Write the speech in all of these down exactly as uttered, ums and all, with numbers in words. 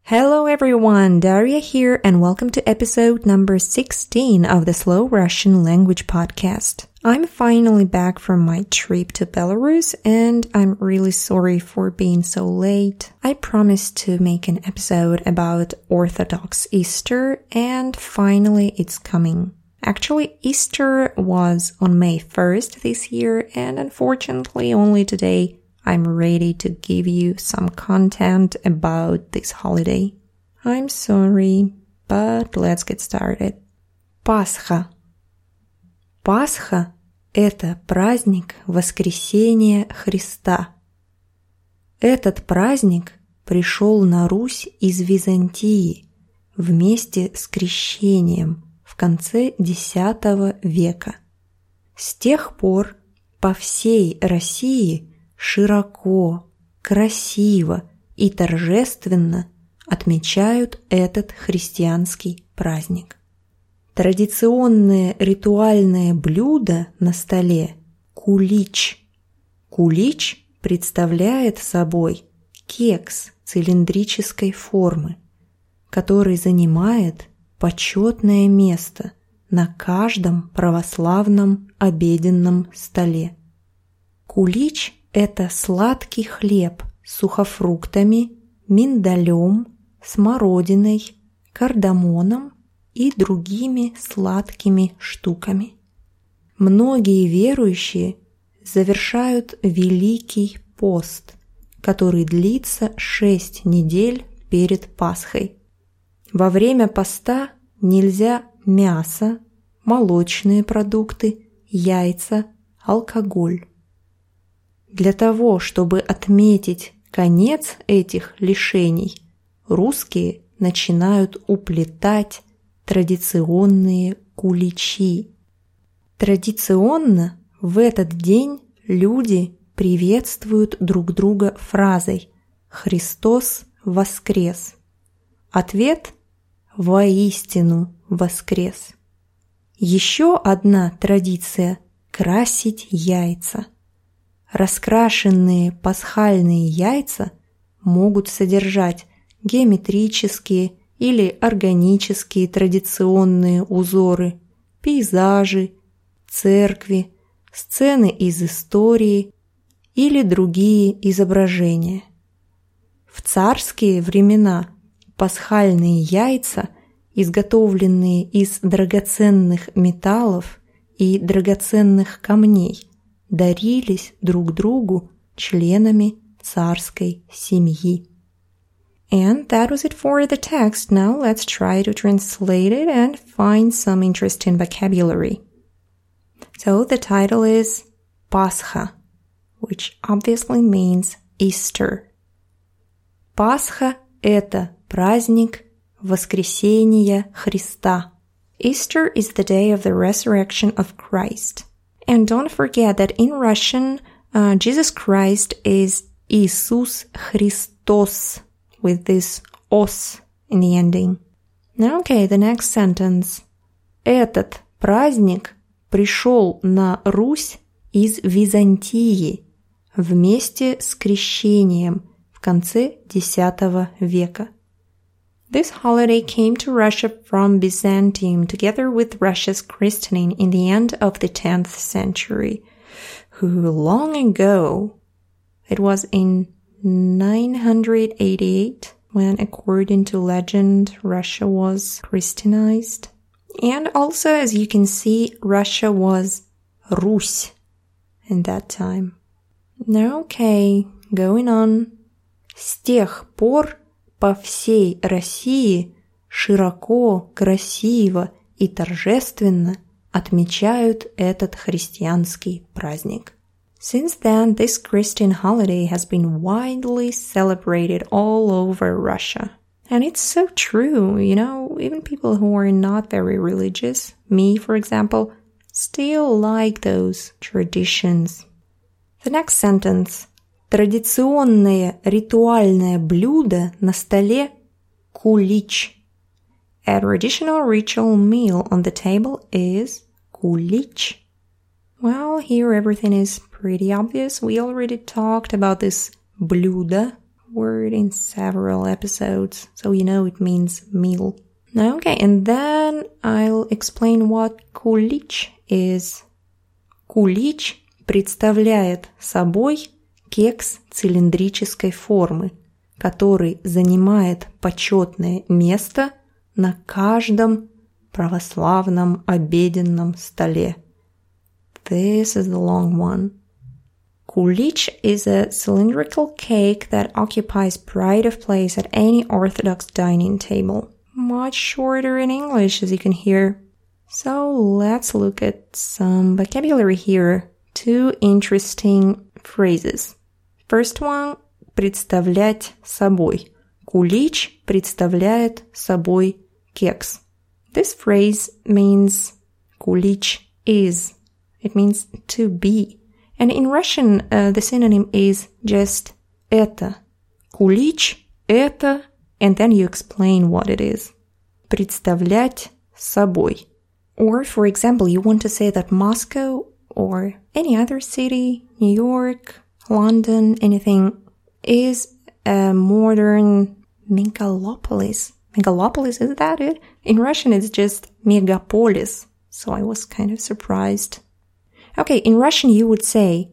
Hello everyone, Daria here and welcome to episode number sixteen of the Slow Russian Language Podcast. I'm finally back from my trip to Belarus and I'm really sorry for being so late. I promised to make an episode about Orthodox Easter and finally it's coming. Actually, Easter was on May first this year and unfortunately only today I'm ready to give you some content about this holiday. I'm sorry, but let's get started. Пасха. Пасха – это праздник воскресения Христа. Этот праздник пришел на Русь из Византии вместе с крещением в конце десятого века. С тех пор по всей России широко, красиво и торжественно отмечают этот христианский праздник. Традиционное ритуальное блюдо на столе – кулич. Кулич представляет собой кекс цилиндрической формы, который занимает почетное место на каждом православном обеденном столе. Кулич – это сладкий хлеб с сухофруктами, миндалем, смородиной, кардамоном и другими сладкими штуками. Многие верующие завершают Великий пост, который длится шесть недель перед Пасхой. Во время поста нельзя мясо, молочные продукты, яйца, алкоголь. Для того, чтобы отметить конец этих лишений, русские начинают уплетать традиционные куличи. Традиционно в этот день люди приветствуют друг друга фразой «Христос воскрес». Ответ «Воистину воскрес». Еще одна традиция – красить яйца. Раскрашенные пасхальные яйца могут содержать геометрические или органические традиционные узоры, пейзажи, церкви, сцены из истории или другие изображения. В царские времена пасхальные яйца, изготовленные из драгоценных металлов и драгоценных камней, дарились друг другу членами царской семьи. And that was it for the text. Now let's try to translate it and find some interesting vocabulary. So the title is Pascha, which obviously means Easter. Пасха – это праздник воскресения Христа. Easter is the day of the resurrection of Christ. And don't forget that in Russian, uh, Jesus Christ is Иисус Христос with this os in the ending. Now, okay, the next sentence. Этот праздник пришел на Русь из Византии вместе с крещением в конце десятого века. This holiday came to Russia from Byzantium together with Russia's christening in the end of the tenth century. Long ago, it was in nine hundred eighty-eight when, according to legend, Russia was Christianized. And also, as you can see, Russia was Русь in that time. Okay, going on. С тех пор по всей России широко, красиво и торжественно отмечают этот христианский праздник. Since then, this Christian holiday has been widely celebrated all over Russia. And it's so true, you know, even people who are not very religious, me for example, still like those traditions. The next sentence. Традиционное ритуальное блюдо на столе – кулич. A traditional ritual meal on the table is кулич. Well, here everything is pretty obvious. We already talked about this блюдо word in several episodes, so you know it means meal. Okay, and then I'll explain what кулич is. Кулич представляет собой кекс цилиндрической формы, который занимает почетное место на каждом православном обеденном столе. This is the long one. Кулич is a cylindrical cake that occupies pride of place at any Orthodox dining table. Much shorter in English, as you can hear. So let's look at some vocabulary here. Two interesting phrases. First one – представлять собой. Кулич представляет собой кекс. This phrase means кулич is. It means to be. And in Russian, uh, the synonym is just это. Кулич – это, and then you explain what it is. Представлять собой. Or, for example, you want to say that Moscow or any other city, New York, London, anything, is a modern megalopolis. Megalopolis, is that it? In Russian, it's just megapolis. So I was kind of surprised. Okay, in Russian you would say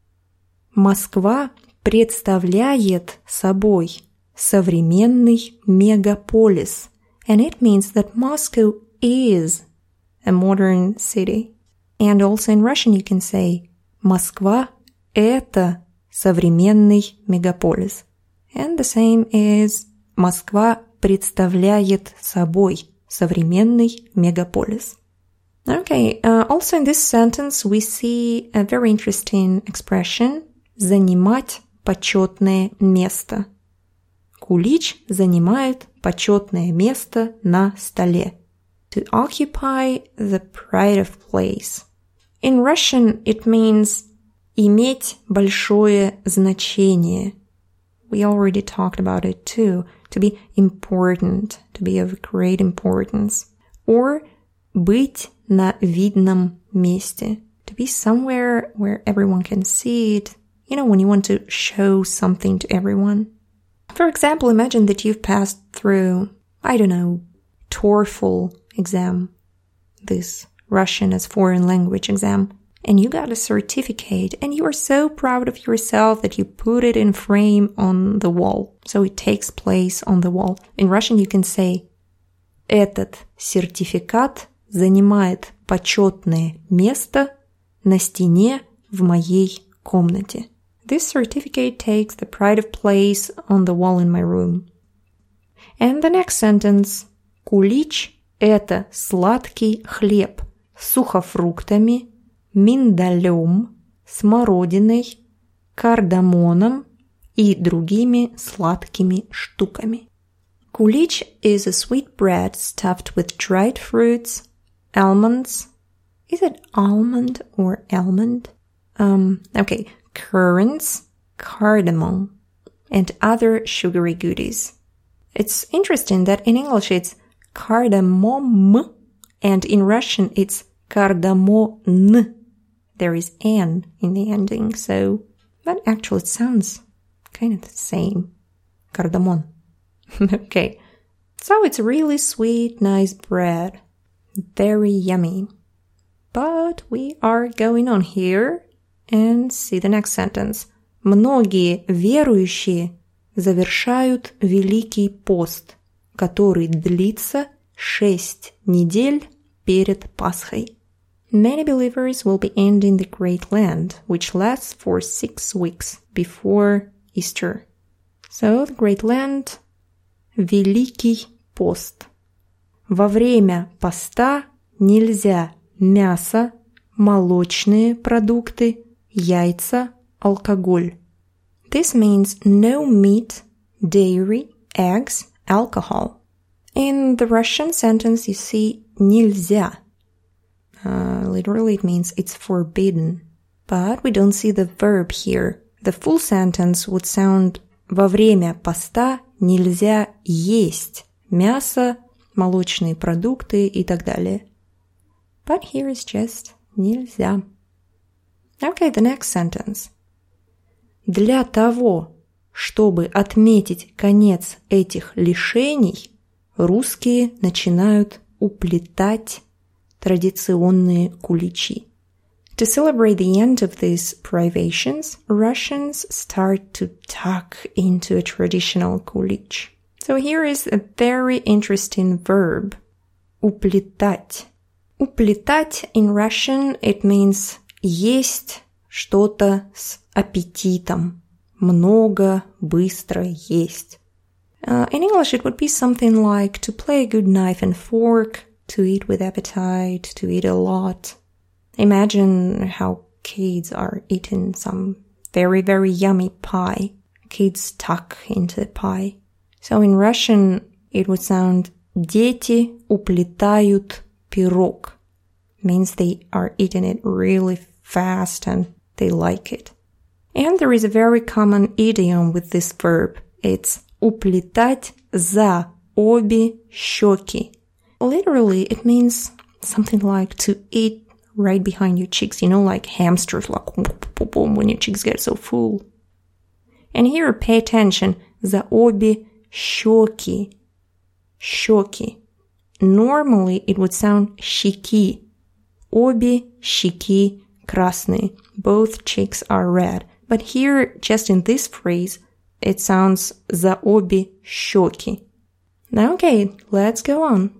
Москва представляет собой современный мегаполис. And it means that Moscow is a modern city. And also in Russian you can say Москва – это современный мегаполис. And the same is Москва представляет собой современный мегаполис. Okay, uh, also in this sentence we see a very interesting expression «занимать почетное место». Кулич занимает почетное место на столе. To occupy the pride of place. In Russian it means иметь большое значение. We already talked about it too. To be important, to be of great importance. Or быть на видном месте. To be somewhere where everyone can see it. You know, when you want to show something to everyone. For example, imagine that you've passed through, I don't know, TOEFL exam, this Russian as foreign language exam, and you got a certificate, and you are so proud of yourself that you put it in frame on the wall. So it takes place on the wall. In Russian you can say «Этот сертификат занимает почетное место на стене в моей комнате». This certificate takes the pride of place on the wall in my room. And the next sentence. Кулич – это сладкий хлеб с сухофруктами, миндалем, смородиной, кардамоном и другими сладкими штуками. Кулич is a sweet bread stuffed with dried fruits, almonds. Is it almond or almond? Um, okay. Currants, cardamom, and other sugary goodies. It's interesting that in English it's cardamom, and in Russian it's cardamon. There is an in the ending, so but actually it sounds kind of the same. Cardamon. Okay, so it's really sweet, nice bread. Very yummy. But we are going on here. And see the next sentence. Многие верующие завершают Великий пост, который длится шесть недель перед Пасхой. Many believers will be ending the Great Lent, which lasts for six weeks before Easter. So, the Great Lent, Великий пост. Во время поста нельзя мясо, молочные продукты, яйца, алкоголь. This means no meat, dairy, eggs, alcohol. In the Russian sentence you see нельзя. Uh, literally it means it's forbidden. But we don't see the verb here. The full sentence would sound во время поста нельзя есть мясо, молочные продукты и так далее. But here is just нельзя. Okay, the next sentence. Для того, чтобы отметить конец этих лишений, русские начинают уплетать традиционные куличи. To celebrate the end of these privations, Russians start to tuck into a traditional kulich. So here is a very interesting verb. Уплетать. Уплетать in Russian, it means есть что-то с аппетитом. Много, быстро есть. Uh, in English, it would be something like to play a good knife and fork, to eat with appetite, to eat a lot. Imagine how kids are eating some very, very yummy pie. Kids tuck into the pie. So in Russian, it would sound «Дети уплетают пирог». Means they are eating it really fast and they like it. And there is a very common idiom with this verb. It's уплетать за обе щеки. Literally, it means something like to eat right behind your cheeks, you know, like hamsters, like when your cheeks get so full. And here, pay attention, за обе щеки. Щеки. Normally, it would sound щеки. Обе щеки красные. Both cheeks are red. But here, just in this phrase, it sounds за обе щеки. Now, okay, let's go on.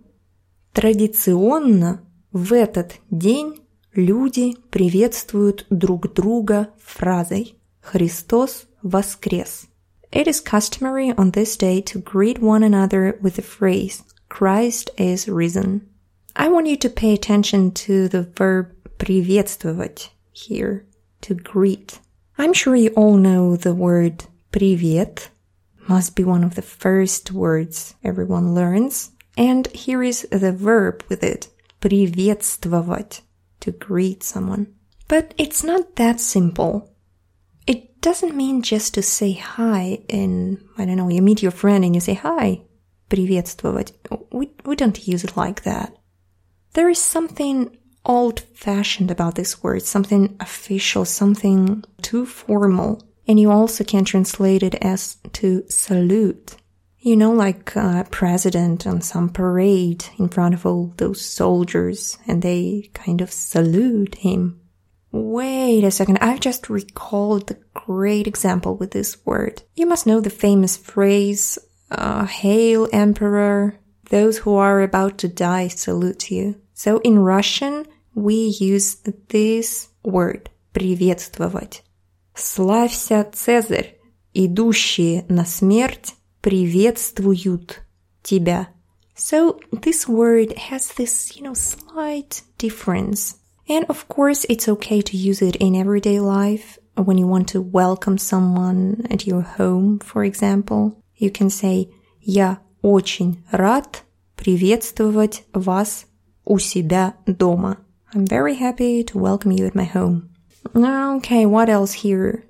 Традиционно в этот день люди приветствуют друг друга фразой «Христос воскрес». It is customary on this day to greet one another with the phrase «Christ is risen». I want you to pay attention to the verb «приветствовать» here, to greet. I'm sure you all know the word «привет». Must be one of the first words everyone learns. And here is the verb with it, приветствовать, to greet someone. But it's not that simple. It doesn't mean just to say hi and, I don't know, you meet your friend and you say hi, приветствовать. We, we don't use it like that. There is something old-fashioned about this word, something official, something too formal. And you also can translate it as to salute. You know, like a president on some parade in front of all those soldiers, and they kind of salute him. Wait a second, I've just recalled the great example with this word. You must know the famous phrase, uh, Hail Emperor, those who are about to die salute you. So in Russian, we use this word, приветствовать. Славься, Цезарь, идущие на смерть приветствуют тебя. So this word has this, you know, slight difference. And of course, it's okay to use it in everyday life. When you want to welcome someone at your home, for example, you can say «Я очень рад приветствовать вас у себя дома». I'm very happy to welcome you at my home. Okay, what else here?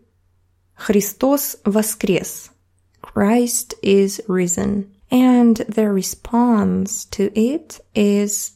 Христос воскрес. Christ is risen. And the response to it is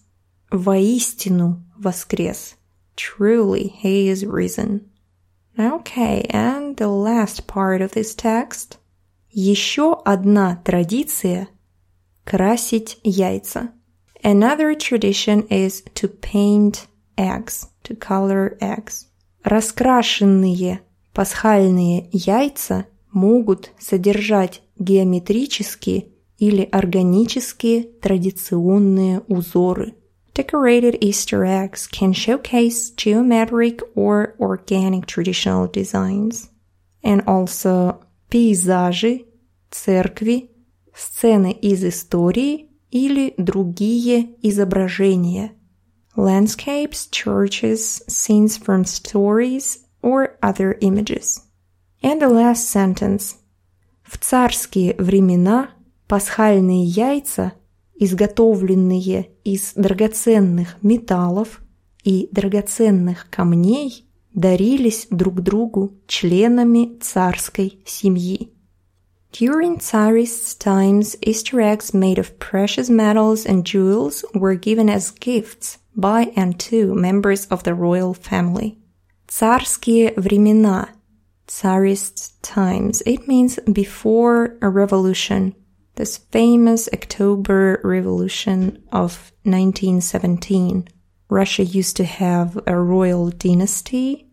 воистину воскрес. Truly, he is risen. Okay, and the last part of this text. Еще одна традиция – красить яйца. Another tradition is to paint eggs, to color eggs. Раскрашенные пасхальные яйца могут содержать геометрические или органические традиционные узоры. Decorated Easter eggs can showcase geometric or organic traditional designs. And also пейзажи, церкви, сцены из истории или другие изображения. Landscapes, churches, scenes from stories or other images. And the last sentence. В царские времена пасхальные яйца, изготовленные из драгоценных металлов и драгоценных камней, дарились друг другу членами царской семьи. During Tsarist times, Easter eggs made of precious metals and jewels were given as gifts by and to members of the royal family. Царские времена. Tsarist times. It means before a revolution. This famous October Revolution of nineteen seventeen. Russia used to have a royal dynasty,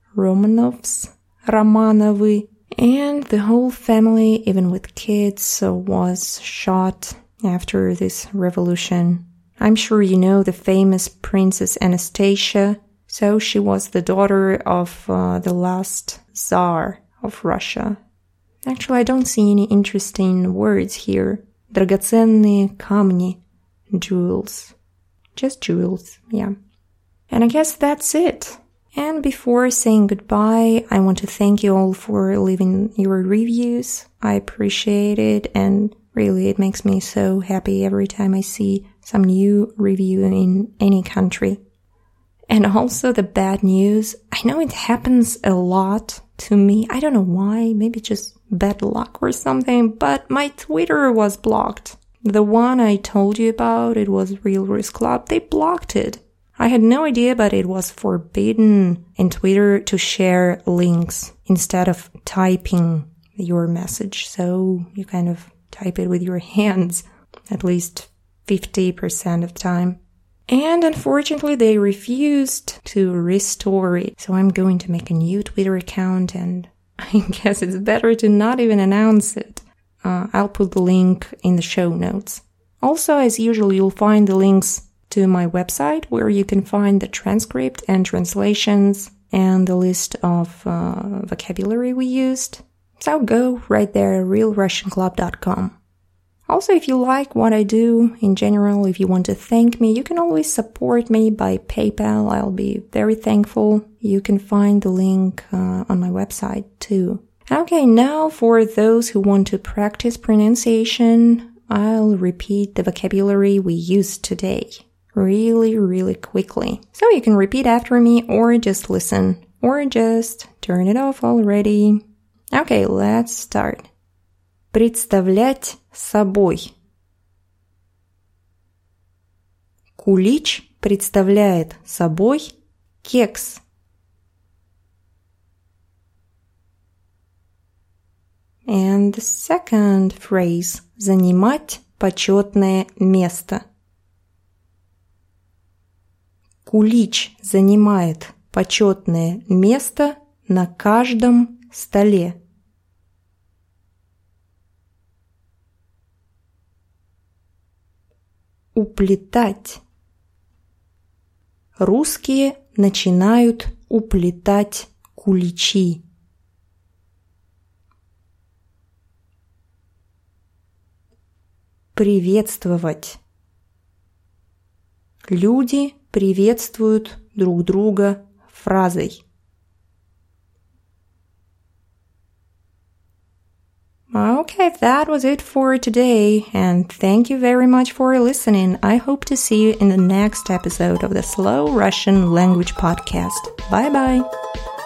Romanovs, Romanovы, and the whole family, even with kids, was shot after this revolution. I'm sure you know the famous Princess Anastasia. So she was the daughter of uh, the last Tsar of Russia. Actually, I don't see any interesting words here. Драгоценные камни, jewels. Just jewels, yeah. And I guess that's it. And before saying goodbye, I want to thank you all for leaving your reviews. I appreciate it, and really it makes me so happy every time I see some new review in any country. And also the bad news. I know it happens a lot to me. I don't know why, maybe just bad luck or something, but my Twitter was blocked. The one I told you about, it was Real Risk Club, they blocked it. I had no idea, but it was forbidden in Twitter to share links instead of typing your message. So you kind of type it with your hands, at least fifty percent of the time. And unfortunately, they refused to restore it. So I'm going to make a new Twitter account, and I guess it's better to not even announce it. Uh, I'll put the link in the show notes. Also, as usual, you'll find the links to my website, where you can find the transcript and translations and the list of uh, vocabulary we used. So go right there, real russian club dot com. Also, if you like what I do in general, if you want to thank me, you can always support me by PayPal. I'll be very thankful. You can find the link uh, on my website too. Okay, now for those who want to practice pronunciation, I'll repeat the vocabulary we used today. Really, really quickly. So you can repeat after me, or just listen, or just turn it off already. Okay, let's start. Представлять собой. Кулич представляет собой кекс. And the second phrase. Занимать почетное место. Кулич занимает почетное место на каждом столе. Уплетать. Русские начинают уплетать куличи. Приветствовать. Люди приветствуют друг друга фразой. Okay, that was it for today, and thank you very much for listening. I hope to see you in the next episode of the Slow Russian Language Podcast. Bye-bye!